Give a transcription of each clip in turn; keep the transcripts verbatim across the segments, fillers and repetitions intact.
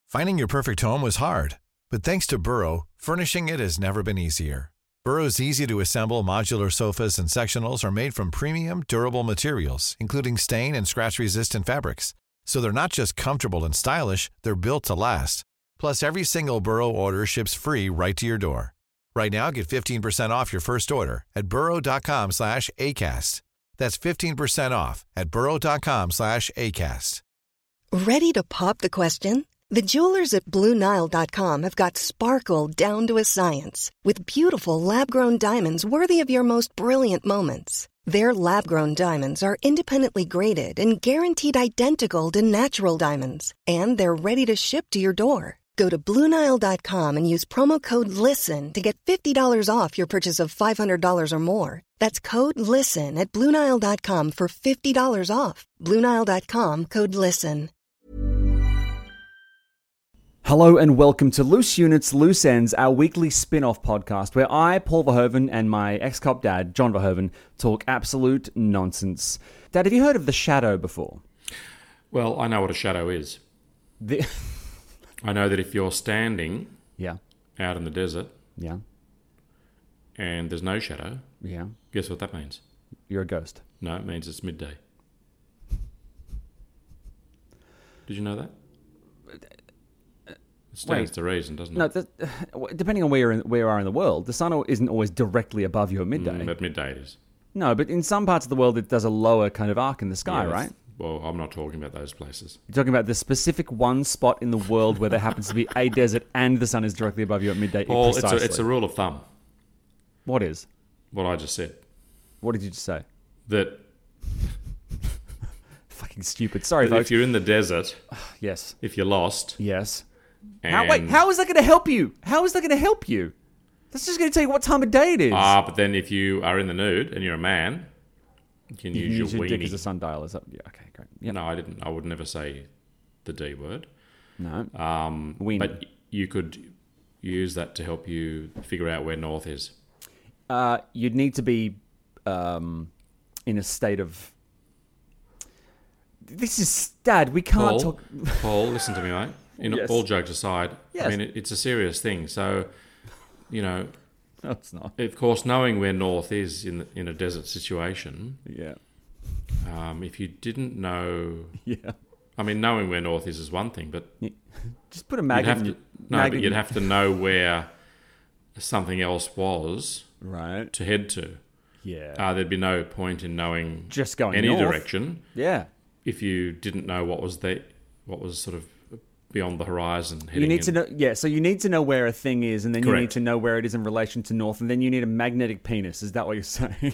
Finding your perfect home was hard, but thanks to Burrow, furnishing it has never been easier. Burrow's easy-to-assemble modular sofas and sectionals are made from premium, durable materials, including stain and scratch-resistant fabrics. So they're not just comfortable and stylish, they're built to last. Plus, every single Burrow order ships free right to your door. Right now, get fifteen percent off your first order at burrow.com slash ACAST. That's fifteen percent off at burrow.com slash ACAST. Ready to pop the question? The jewelers at Blue Nile dot com have got sparkle down to a science with beautiful lab-grown diamonds worthy of your most brilliant moments. Their lab-grown diamonds are independently graded and guaranteed identical to natural diamonds, and they're ready to ship to your door. Go to Blue Nile dot com and use promo code LISTEN to get fifty dollars off your purchase of five hundred dollars or more. That's code LISTEN at Blue Nile dot com for fifty dollars off. Blue Nile dot com, code LISTEN. Hello and welcome to Loose Units, Loose Ends, our weekly spin-off podcast where I, Paul Verhoeven, and my ex-cop dad, John Verhoeven, talk absolute nonsense. Dad, have you heard of The Shadow before? Well, I know what a shadow is. The... I know that if you're standing yeah. out in the desert yeah. and there's no shadow, yeah. guess what that means? You're a ghost. No, it means it's midday. Did you know that? It stands Wait, to reason, doesn't no, it? the, depending on where, you're in, where you are in the world, the sun isn't always directly above you at midday. Mm, at midday it is. No, but in some parts of the world it does a lower kind of arc in the sky, Yeah, right? Well, I'm not talking about those places. You're talking about the specific one spot in the world where there happens to be a desert and the sun is directly above you at midday. Paul, it's precisely. a, it's a rule of thumb. What is? What I just said. What did you just say? That Fucking stupid. Sorry, that folks. if you're in the desert, Yes. if you're lost... Yes. And How, wait, how is that going to help you? How is that going to help you? That's just going to tell you what time of day it is. Ah, but then if you are in the nude and you're a man, you can you use can your use your weenie. dick as a sundial. Is that, yeah, okay, great. Yep. No, I didn't. I would never say the D word. No. Um, Weenie. But you could use that to help you figure out where north is. Uh, you'd need to be um, in a state of... This is... Dad, we can't Paul, talk... Paul, listen to me, mate. In Yes. all jokes aside, Yes. I mean, it, it's a serious thing. So, you know, No, it's not. of course, knowing where north is in in a desert situation, Yeah. um, if you didn't know... Yeah. I mean, knowing where north is is one thing, but Just put a you'd magnet... have in to, your- no, magnet but in you'd your- have to know where something else was Right. to head to. Yeah. Uh, there'd be no point in knowing Just going any north. direction Yeah. if you didn't know what was the what was sort of beyond the horizon. You heading need to in. know, yeah. So you need to know where a thing is, and then you need Correct. to know where it is in relation to north, and then you need a magnetic penis. Is that what you're saying?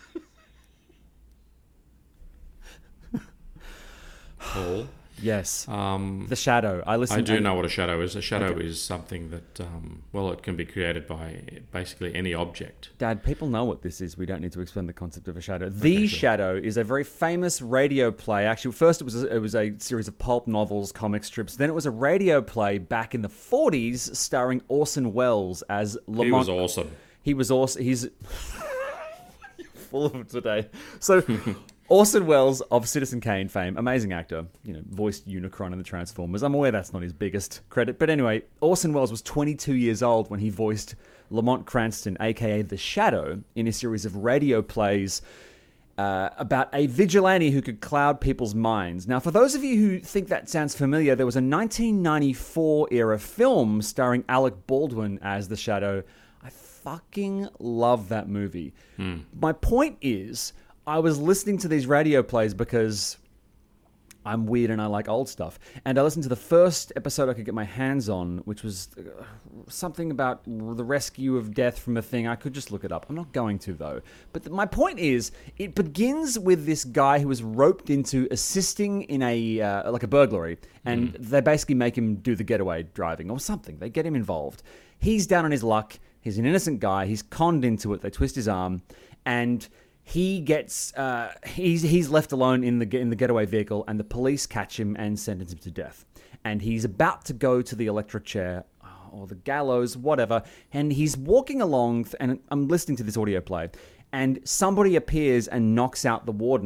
Paul. Yes. Um, The shadow. I listen. I do and- know what a shadow is. A shadow Okay. is something that, um, well, it can be created by basically any object. Dad, people know what this is. We don't need to explain the concept of a shadow. The sure. Shadow is a very famous radio play. Actually, first it was a, it was a series of pulp novels, comic strips. Then it was a radio play back in the forties, starring Orson Welles as Lamont. He was awesome. He was awesome. He's full of them today. So Orson Welles of Citizen Kane fame, amazing actor, you know, voiced Unicron in the Transformers. I'm aware that's not his biggest credit, but anyway, Orson Welles was twenty-two years old when he voiced Lamont Cranston, aka The Shadow, in a series of radio plays uh, about a vigilante who could cloud people's minds. Now, for those of you who think that sounds familiar, there was a nineteen ninety-four era film starring Alec Baldwin as The Shadow. I fucking love that movie. Hmm. My point is, I was listening to these radio plays because I'm weird and I like old stuff. And I listened to the first episode I could get my hands on, which was uh, something about the rescue of death from a thing. I could just look it up. I'm not going to, though. But th- my point is, it begins with this guy who is roped into assisting in a uh, like a burglary. And they basically make him do the getaway driving or something. They get him involved. He's down on his luck. He's an innocent guy. He's conned into it. They twist his arm. And he gets uh, he's he's left alone in the in the getaway vehicle, and the police catch him and sentence him to death. And he's about to go to the electric chair or the gallows, whatever. And he's walking along, and I'm listening to this audio play, and somebody appears and knocks out the warden.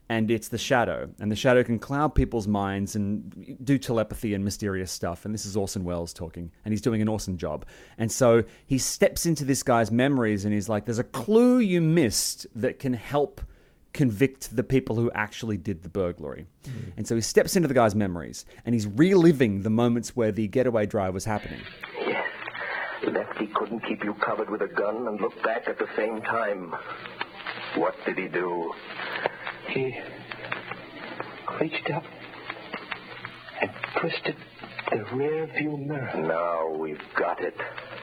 and it's the Shadow. And the Shadow can cloud people's minds and do telepathy and mysterious stuff. And this is Orson Welles talking, and he's doing an awesome job. And so he steps into this guy's memories, and he's like, there's a clue you missed that can help convict the people who actually did the burglary. Mm. And so he steps into the guy's memories, and he's reliving the moments where the getaway drive was happening. Yes. Lefty couldn't keep you covered with a gun and look back at the same time. What did he do? He reached up and twisted the rear view mirror. Now we've got it.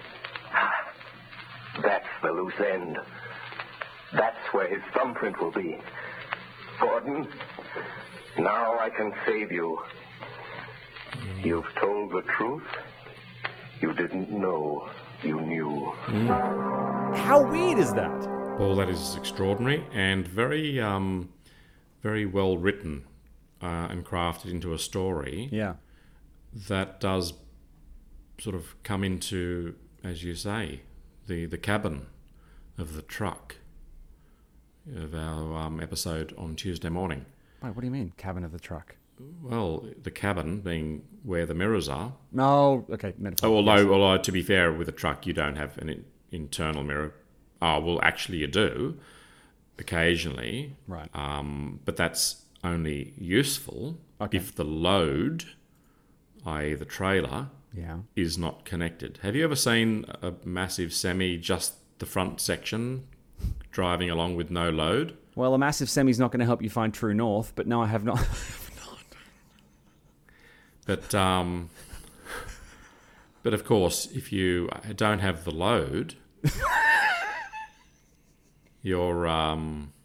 That's the loose end. That's where his thumbprint will be. Gordon, now I can save you. You've told the truth. You didn't know you knew. How weird is that? Well, that is extraordinary and very, um, very well written uh, and crafted into a story. Yeah. That does sort of come into, as you say, the, the cabin of the truck of our um, episode on Tuesday morning. Wait, what do you mean, cabin of the truck? Well, the cabin being where the mirrors are. No, okay, metaphor. Oh, although, yes. although, to be fair, with a truck, you don't have an in- internal mirror. Oh, well, actually you do, occasionally. Right. Um, but that's only useful Okay. if the load, that is the trailer, Yeah. is not connected. Have you ever seen a massive semi, just the front section, driving along with no load? Well, a massive semi's not going to help you find true north, but no, I have not. But, um, but of course, if you don't have the load, you're... Um,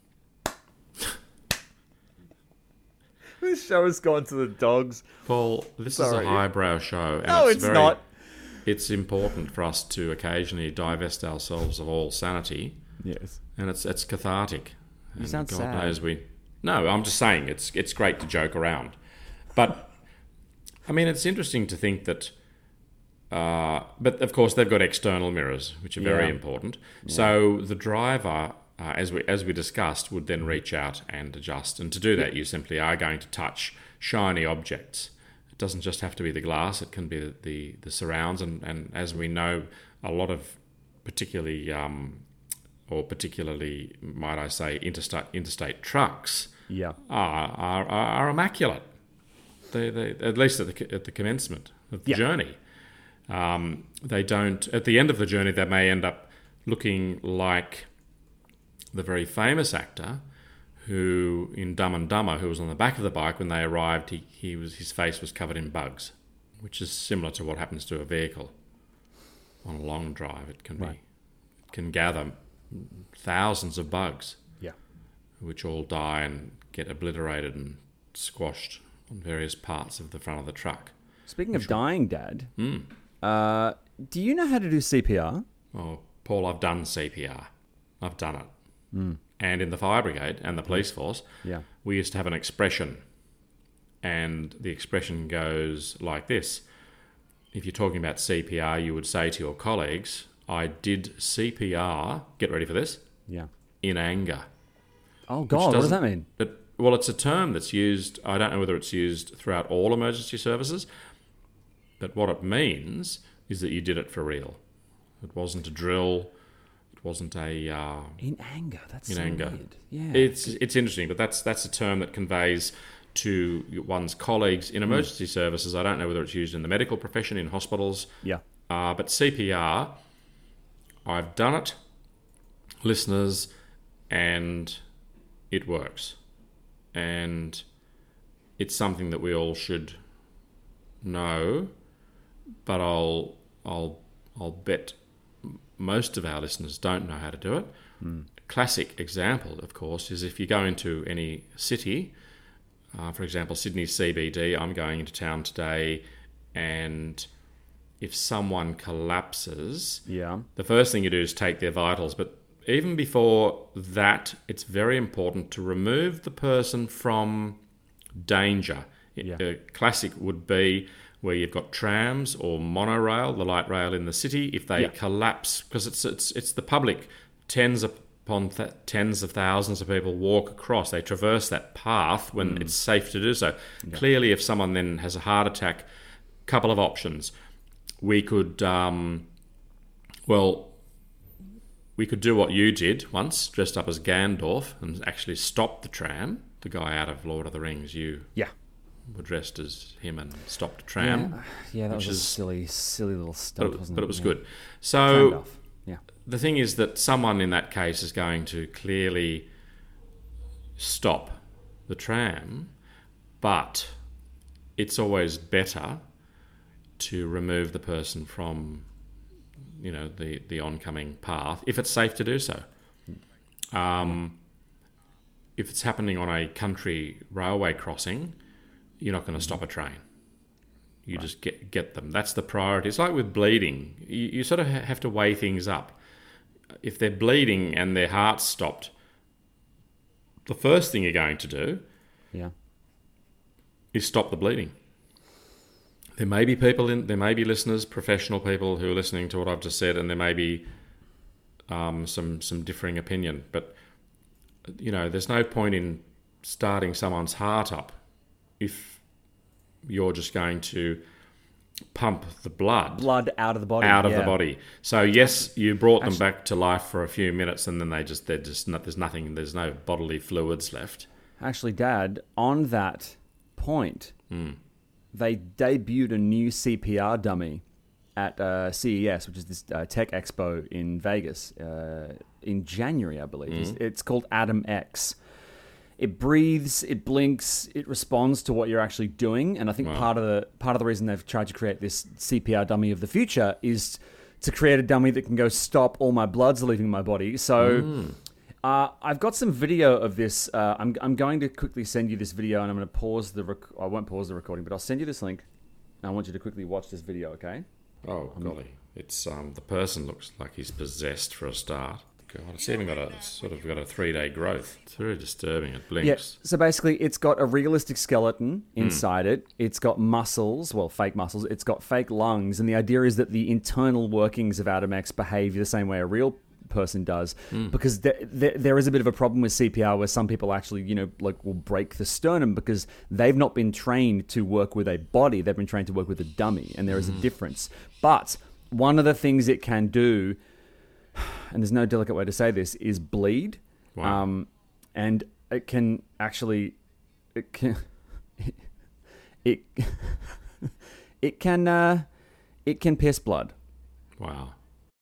This show has gone to the dogs. Paul, this Sorry. is a highbrow show. And No, it's very, not. It's important for us to occasionally divest ourselves of all sanity, Yes. and it's it's cathartic. You And sound God sad. knows we. No, I'm just saying it's it's great to joke around, but I mean it's interesting to think that. Uh, but of course they've got external mirrors, which are very Yeah. important. So the driver, uh, as we as we discussed, would then reach out and adjust. And to do that, you simply are going to touch shiny objects. It doesn't just have to be the glass; it can be the the, the surrounds. And, and as we know, a lot of particularly um, or particularly, might I say, interstate interstate trucks Yeah. are are, are immaculate. They, they at least at the at the commencement of the Yeah. journey. Um, they don't. At the end of the journey, they may end up looking like the very famous actor who, in Dumb and Dumber, who was on the back of the bike when they arrived. He, he was his face was covered in bugs, which is similar to what happens to a vehicle on a long drive. It can Right. be it can gather thousands of bugs, Yeah. which all die and get obliterated and squashed on various parts of the front of the truck. Speaking of dying, Dad, Mm. uh, do you know how to do C P R? Oh, Paul, I've done C P R. I've done it. Mm. And in the fire brigade and the police force, Yeah. we used to have an expression. And the expression goes like this. If you're talking about C P R, you would say to your colleagues, I did C P R, get ready for this, Yeah. in anger. Oh, Which God, what does that doesn't- mean? It, well, it's a term that's used, I don't know whether it's used throughout all emergency services, but what it means is that you did it for real. It wasn't a drill. It wasn't a... Uh, In anger. That's in so anger. weird. Yeah. It's it's interesting, but that's that's a term that conveys to one's colleagues in emergency services. I don't know whether it's used in the medical profession, in hospitals. Yeah. Uh, but C P R, I've done it, listeners, and it works. And it's something that we all should know, but I'll I'll I'll bet most of our listeners don't know how to do it. Mm. Classic example, of course, is if you go into any city, uh, for example, Sydney C B D, I'm going into town today, and if someone collapses, Yeah. the first thing you do is take their vitals. But even before that, it's very important to remove the person from danger. Yeah. A classic would be where you've got trams or monorail, the light rail in the city. If they Yeah. collapse, because it's it's it's the public tens of upon th- tens of thousands of people walk across. They traverse that path when mm. it's safe to do so. Yeah. Clearly, if someone then has a heart attack, couple of options. We could, um, well, we could do what you did once, dressed up as Gandalf, and actually stop the tram. The guy out of Lord of the Rings, you yeah. were dressed as him and stopped the tram. Yeah, yeah that was a is, silly, silly little stunt, but it, wasn't but it? it was yeah. good. So yeah. the thing is that someone in that case is going to clearly stop the tram, but it's always better to remove the person from, you know, the, the oncoming path, if it's safe to do so. Um, if it's happening on a country railway crossing, you're not going to stop a train. You right. just get get them. That's the priority. It's like with bleeding. You, you sort of have to weigh things up. If they're bleeding and their heart's stopped, the first thing you're going to do yeah. is stop the bleeding. There may be people in, there may be listeners, professional people who are listening to what I've just said, and there may be um, some some differing opinion. But you know, there's no point in starting someone's heart up if you're just going to pump the blood blood out of the body, out of yeah. the body. So yes, you brought them Actually, back to life for a few minutes, and then they just they're just not, there's nothing, there's no bodily fluids left. Actually, Dad, on that point. Mm. They debuted a new C P R dummy at uh, C E S, which is this uh, tech expo in Vegas, uh, in January, I believe. Mm. It's, it's called Atom X. It breathes, it blinks, it responds to what you're actually doing. And I think wow. part of the part of the reason they've tried to create this C P R dummy of the future is to create a dummy that can go, stop, all my blood's leaving my body. So... Mm. Uh, I've got some video of this. Uh, I'm I'm going to quickly send you this video, and I'm going to pause the. Rec- I won't pause the recording, but I'll send you this link. And I want you to quickly watch this video, okay? Oh golly, it's um the person looks like he's possessed for a start. God, it's even got a sort of got a three day growth. It's very disturbing. It blinks. Yeah. So basically, it's got a realistic skeleton inside mm. it. It's got muscles, well, fake muscles. It's got fake lungs, and the idea is that the internal workings of Atom X behave the same way a real person does, mm. because th- th- there is a bit of a problem with C P R where some people actually, you know, like will break the sternum because they've not been trained to work with a body. They've been trained to work with a dummy, and there is mm. a difference. But one of the things it can do, and there's no delicate way to say this, is bleed. Wow. Um, and it can actually, it can, it, it can, uh, it can piss blood. Wow.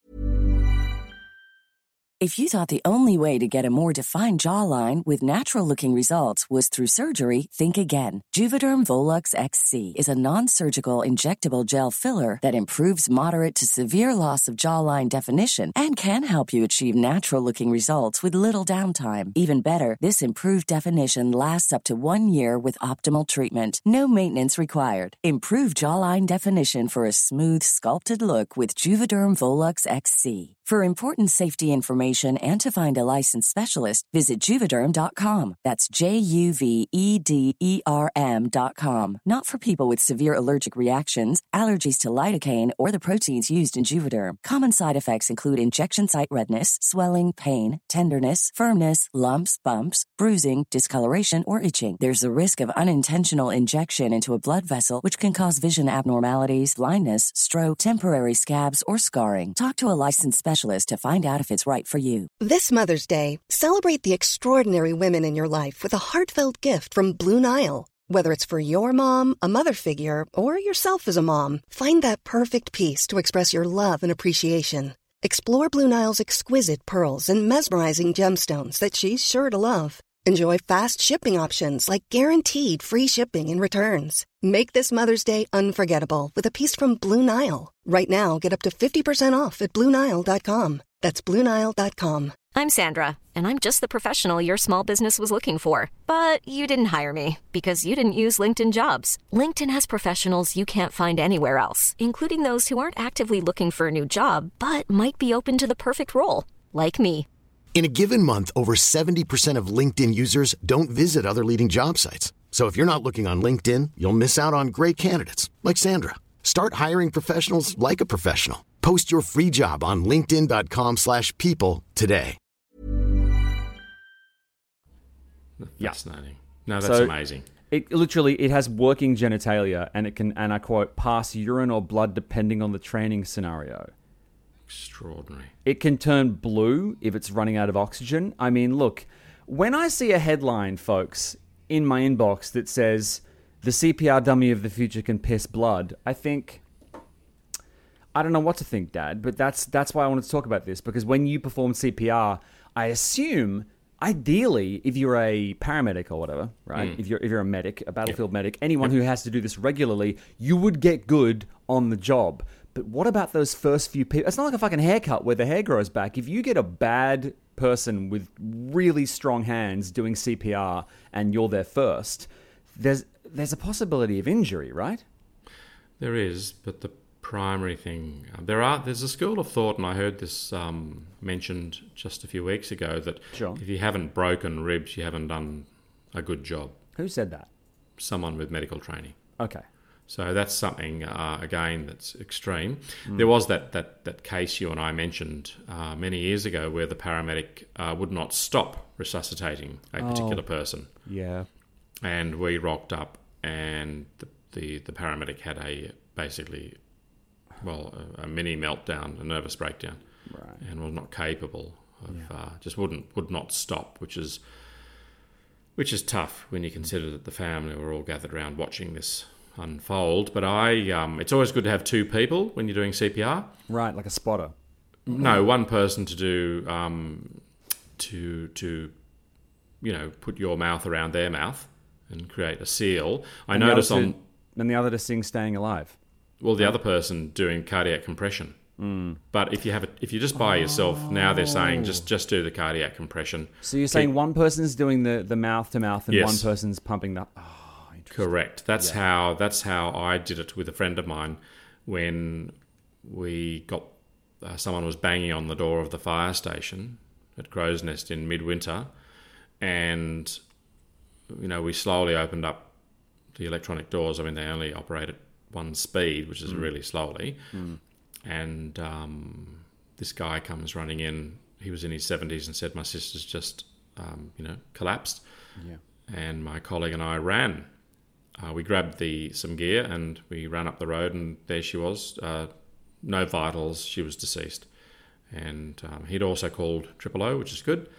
If you thought the only way to get a more defined jawline with natural-looking results was through surgery, think again. Juvederm Volux X C is a non-surgical injectable gel filler that improves moderate to severe loss of jawline definition and can help you achieve natural-looking results with little downtime. Even better, this improved definition lasts up to one year with optimal treatment. No maintenance required. Improve jawline definition for a smooth, sculpted look with Juvederm Volux X C. For important safety information and to find a licensed specialist, visit Juvederm dot com. That's J U V E D E R M dot com. Not for people with severe allergic reactions, allergies to lidocaine, or the proteins used in Juvederm. Common side effects include injection site redness, swelling, pain, tenderness, firmness, lumps, bumps, bruising, discoloration, or itching. There's a risk of unintentional injection into a blood vessel, which can cause vision abnormalities, blindness, stroke, temporary scabs, or scarring. Talk to a licensed specialist to find out if it's right for you. This Mother's Day, celebrate the extraordinary women in your life with a heartfelt gift from Blue Nile. Whether it's for your mom, a mother figure, or yourself as a mom, find that perfect piece to express your love and appreciation. Explore Blue Nile's exquisite pearls and mesmerizing gemstones that she's sure to love. Enjoy fast shipping options like guaranteed free shipping and returns. Make this Mother's Day unforgettable with a piece from Blue Nile. Right now, get up to fifty percent off at Blue Nile dot com. That's Blue Nile dot com. I'm Sandra, and I'm just the professional your small business was looking for. But you didn't hire me because you didn't use LinkedIn Jobs. LinkedIn has professionals you can't find anywhere else, including those who aren't actively looking for a new job, but might be open to the perfect role, like me. In a given month, over seventy percent of LinkedIn users don't visit other leading job sites. So if you're not looking on LinkedIn, you'll miss out on great candidates like Sandra. Start hiring professionals like a professional. Post your free job on linkedin dot com slash people today. Fascinating. No, that's So- amazing. It literally it has working genitalia, and it can, and I quote, pass urine or blood depending on the training scenario. Extraordinary. It can turn blue if it's running out of oxygen. I mean, look, when I see a headline, folks, in my inbox that says the C P R dummy of the future can piss blood, I think, I don't know what to think, Dad, but that's that's why I wanted to talk about this, because when you perform C P R, I assume, ideally, if you're a paramedic or whatever, right? Mm. If you're if you're a medic, a battlefield yep. medic, anyone yep. who has to do this regularly, you would get good on the job. But what about those first few people? It's not like a fucking haircut where the hair grows back. If you get a bad person with really strong hands doing C P R and you're there first, there's there's a possibility of injury, right? There is, but the primary thing, uh, there are there's a school of thought, and I heard this um, mentioned just a few weeks ago, that sure. if you haven't broken ribs, you haven't done a good job. Who said that? Someone with medical training. Okay. So that's something, uh, again, that's extreme. Mm. There was that, that, that case you and I mentioned uh, many years ago where the paramedic uh, would not stop resuscitating a oh, particular person. Yeah. And we rocked up, and the, the, the paramedic had a basically, well, a, a mini meltdown, a nervous breakdown, right. and was not capable of, yeah. uh, just wouldn't would not stop, which is which is tough when you consider that the family were all gathered around watching this unfold. But I, um, it's always good to have two people when you're doing C P R. Right, like a spotter. No, one person to do, um, to to, you know, put your mouth around their mouth and create a seal. I and notice on, to, and the other to sing "Staying Alive." Well, the other person doing cardiac compression. Mm. But if you have it, if you're just by oh. yourself, now they're saying just just do the cardiac compression. So you're saying Keep, one person's doing the, the mouth to mouth, and yes. one person's pumping the. Oh, correct. That's yeah. how that's how I did it with a friend of mine when we got uh, someone was banging on the door of the fire station at Crow's Nest in midwinter, and you know we slowly opened up the electronic doors. I mean, they only operate at one speed, which is mm. really slowly. Mm. And um, this guy comes running in. He was in his seventies and said, "My sister's just, um, you know, collapsed." Yeah. And my colleague and I ran. Uh, we grabbed the some gear and we ran up the road, and there she was. Uh, no vitals. She was deceased. And um, he'd also called Triple O, which is good.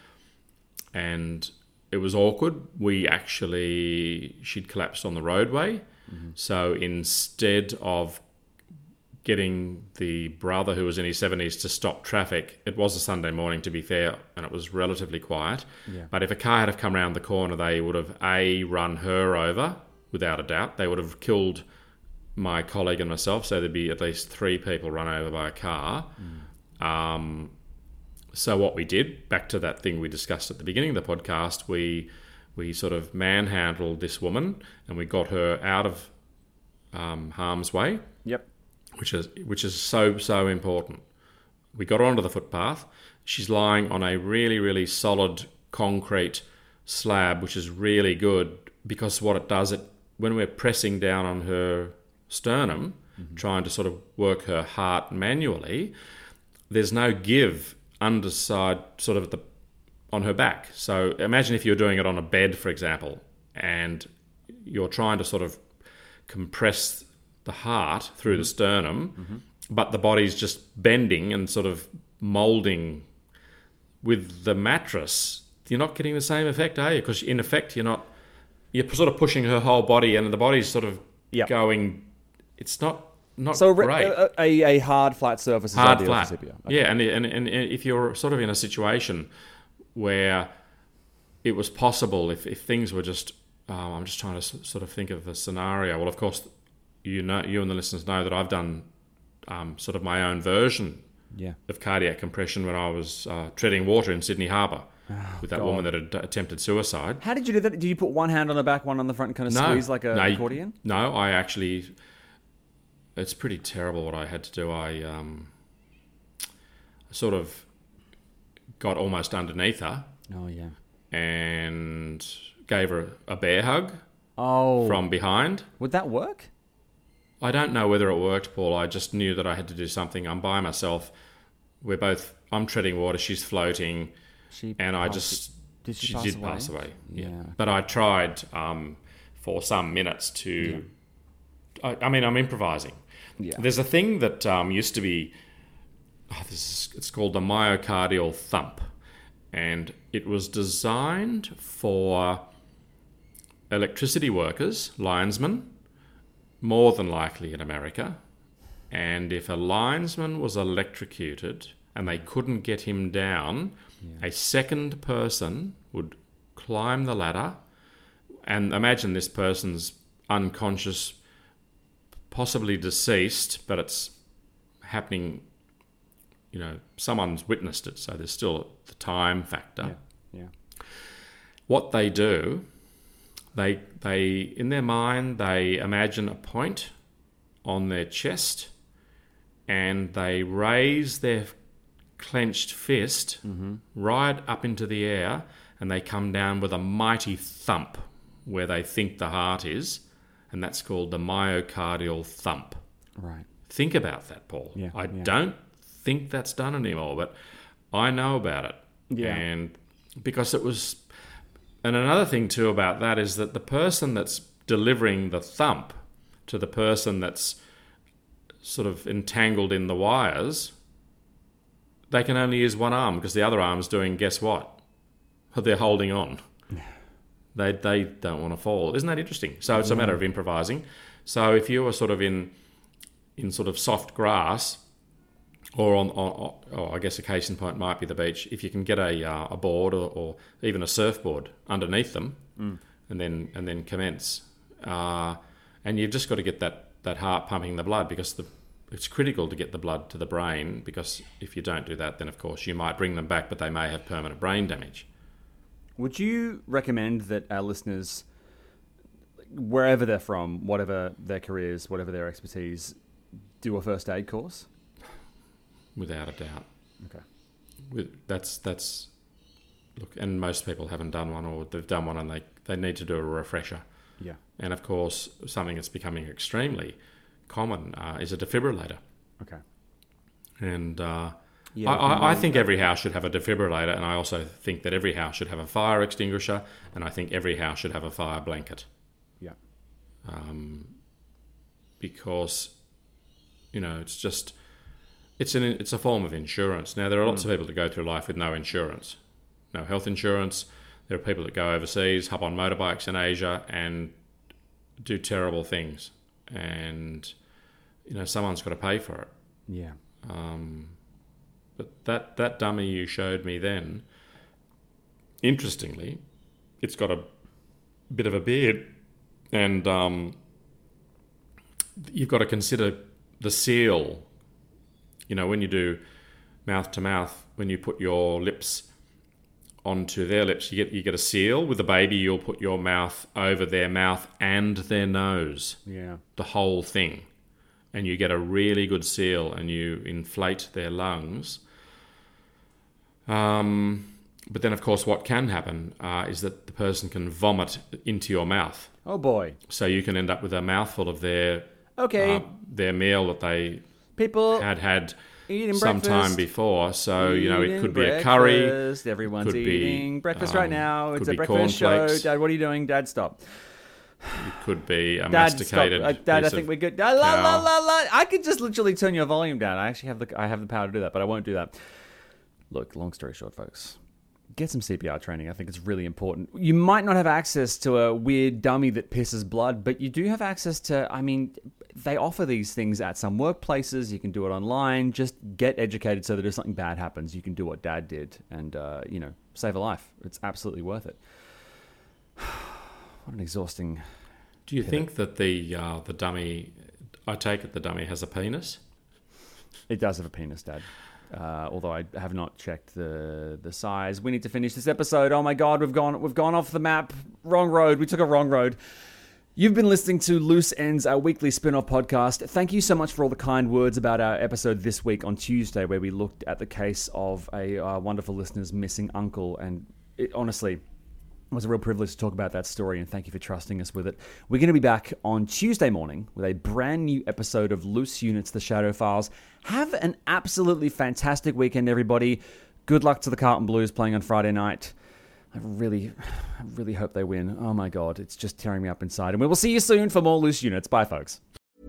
And it was awkward. We actually, she'd collapsed on the roadway. Mm-hmm. So instead of getting the brother who was in his seventies to stop traffic, it was a Sunday morning, to be fair, and it was relatively quiet. Yeah. But if a car had have come around the corner, they would have, A, run her over, without a doubt. They would have killed my colleague and myself, so there'd be at least three people run over by a car. Mm. Um, so what we did, back to that thing we discussed at the beginning of the podcast, we we sort of manhandled this woman, and we got her out of um, harm's way. Yep. Which is which is so, so important. We got her onto the footpath. She's lying on a really, really solid concrete slab, which is really good, because what it does, it when we're pressing down on her sternum, mm-hmm. trying to sort of work her heart manually, there's no give underside sort of at the on her back. So imagine if you're doing it on a bed, for example, and you're trying to sort of compress the heart through mm-hmm. the sternum, mm-hmm. but the body's just bending and sort of moulding with the mattress. You're not getting the same effect, are you? Because in effect, you're not. You're sort of pushing her whole body, and the body's sort of yep. going. It's not not so great. So a, a hard flat surface is hard ideal flat. for C P R. Okay. Yeah, and, and and if you're sort of in a situation where it was possible, if if things were just, um, I'm just trying to sort of think of a scenario. Well, of course, you know, you and the listeners know that I've done um, sort of my own version yeah. of cardiac compression when I was uh, treading water in Sydney Harbour. Oh, with that God. woman that had attempted suicide. How did you do that? Did you put one hand on the back, one on the front, and kind of no, squeeze like a no, accordion? No, I actually... It's pretty terrible what I had to do. I um, sort of got almost underneath her. Oh, yeah. And gave her a bear hug oh. from behind. Would that work? I don't know whether it worked, Paul. I just knew that I had to do something. I'm by myself. We're both... I'm treading water. She's floating. She and I just Did she, she pass did away? pass away. Yeah. Yeah. But I tried um, for some minutes to. Yeah. I, I mean, I'm improvising. Yeah. There's a thing that um, used to be. Oh, this is, it's called the myocardial thump, and it was designed for electricity workers, linesmen, more than likely in America. And if a linesman was electrocuted and they couldn't get him down, yeah. a second person would climb the ladder, and imagine this person's unconscious, possibly deceased, but it's happening, you know, someone's witnessed it, so there's still the time factor. Yeah. yeah. What they do, they they in their mind, they imagine a point on their chest, and they raise their clenched fist mm-hmm. right up into the air, and they come down with a mighty thump where they think the heart is, and that's called the myocardial thump. Right. Think about that, Paul. Yeah, I yeah. don't think that's done anymore, but I know about it. Yeah. And because it was... And another thing, too, about that is that the person that's delivering the thump to the person that's sort of entangled in the wires, they can only use one arm because the other arm's doing, guess what? They're holding on. They they don't want to fall. Isn't that interesting? So it's a matter of improvising. So if you were sort of in in sort of soft grass, or on, on or I guess a case in point might be the beach, if you can get a uh, a board or, or even a surfboard underneath them, mm. and then and then commence, uh, and you've just got to get that, that heart pumping the blood, because the it's critical to get the blood to the brain, because if you don't do that, then of course you might bring them back, but they may have permanent brain damage. Would you recommend that our listeners, wherever they're from, whatever their careers, whatever their expertise, do a first aid course? Without a doubt. Okay. With, that's that's look, and most people haven't done one, or they've done one and they, they need to do a refresher. Yeah. And of course, something that's becoming extremely common uh, is a defibrillator. Okay. And uh, yeah, I, I, I think every house should have a defibrillator, and I also think that every house should have a fire extinguisher, and I think every house should have a fire blanket. Yeah. Um, because, you know, it's just, it's an it's a form of insurance. Now, there are lots mm. of people that go through life with no insurance, no health insurance. There are people that go overseas, hop on motorbikes in Asia, and do terrible things. And, you know, someone's got to pay for it. Yeah. Um, but that, that dummy you showed me then, interestingly, it's got a bit of a beard, and um, you've got to consider the seal. You know, when you do mouth to mouth, when you put your lips onto their lips, you get you get a seal. With the baby, you'll put your mouth over their mouth and their nose. Yeah. The whole thing. And you get a really good seal, and you inflate their lungs. Um, but then, of course, what can happen uh, is that the person can vomit into your mouth. Oh, boy. So you can end up with a mouthful of their okay. uh, their meal that they People had had eating some breakfast. time before. So, you know, it could be breakfast. a curry. Everyone's could eating be, breakfast um, right now. It's could a be breakfast show. cornflakes. Dad, what are you doing? Dad, stop. It could be a Dad, masticated. stop. Uh, Dad, I piece think of we're good. La, la, la, cow. la, la. I could just literally turn your volume down. I actually have the I have the power to do that, but I won't do that. Look, long story short, folks, get some C P R training. I think it's really important. You might not have access to a weird dummy that pisses blood, but you do have access to, I mean, they offer these things at some workplaces. You can do it online. Just get educated so that if something bad happens, you can do what Dad did and, uh, you know, save a life. It's absolutely worth it. What an exhausting... Do you think that the uh, the dummy, I take it the dummy has a penis? It does have a penis, Dad. Uh, although I have not checked the the size. We need to finish this episode. Oh my God, we've gone we've gone off the map. Wrong road. We took a wrong road. You've been listening to Loose Ends, our weekly spin-off podcast. Thank you so much for all the kind words about our episode this week on Tuesday, where we looked at the case of a uh, wonderful listener's missing uncle. And it, honestly, it was a real privilege to talk about that story, and thank you for trusting us with it. We're going to be back on Tuesday morning with a brand new episode of Loose Units, The Shadow Files. Have an absolutely fantastic weekend, everybody. Good luck to the Carlton Blues playing on Friday night. I really, I really hope they win. Oh my God, it's just tearing me up inside. And we will see you soon for more Loose Units. Bye, folks.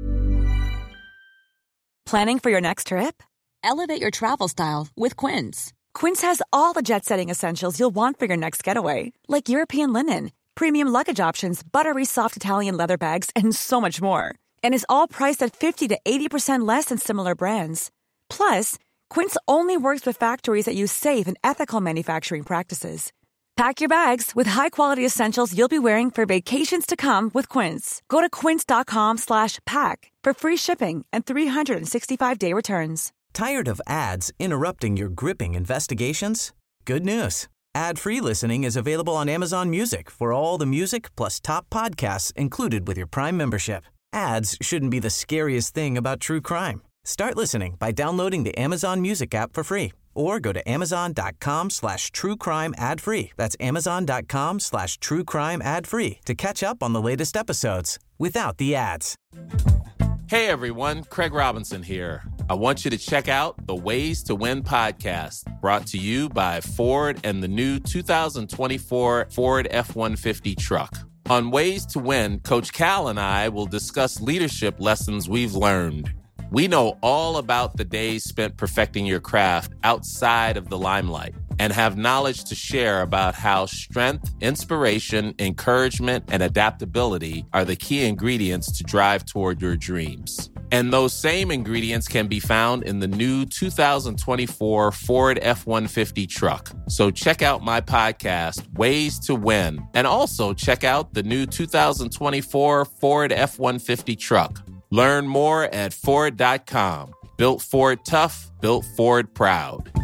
Planning for your next trip? Elevate your travel style with Quince. Quince has all the jet-setting essentials you'll want for your next getaway, like European linen, premium luggage options, buttery soft Italian leather bags, and so much more. And is all priced at fifty to eighty percent less than similar brands. Plus, Quince only works with factories that use safe and ethical manufacturing practices. Pack your bags with high-quality essentials you'll be wearing for vacations to come with Quince. Go to quince.com slash pack for free shipping and three sixty-five day returns. Tired of ads interrupting your gripping investigations? Good news. Ad-free listening is available on Amazon Music for all the music plus top podcasts included with your Prime membership. Ads shouldn't be the scariest thing about true crime. Start listening by downloading the Amazon Music app for free or go to amazon.com slash true crime ad free. That's amazon.com slash true crime ad free to catch up on the latest episodes without the ads. Hey everyone, Craig Robinson here. I want you to check out the Ways to Win podcast, brought to you by Ford and the new two thousand twenty-four Ford F one fifty truck. On Ways to Win, Coach Cal and I will discuss leadership lessons we've learned. We know all about the days spent perfecting your craft outside of the limelight and have knowledge to share about how strength, inspiration, encouragement, and adaptability are the key ingredients to drive toward your dreams. And those same ingredients can be found in the new two thousand twenty-four Ford F one fifty truck. So check out my podcast, Ways to Win, and also check out the new two thousand twenty-four Ford F one fifty truck. Learn more at Ford dot com. Built Ford tough, built Ford proud.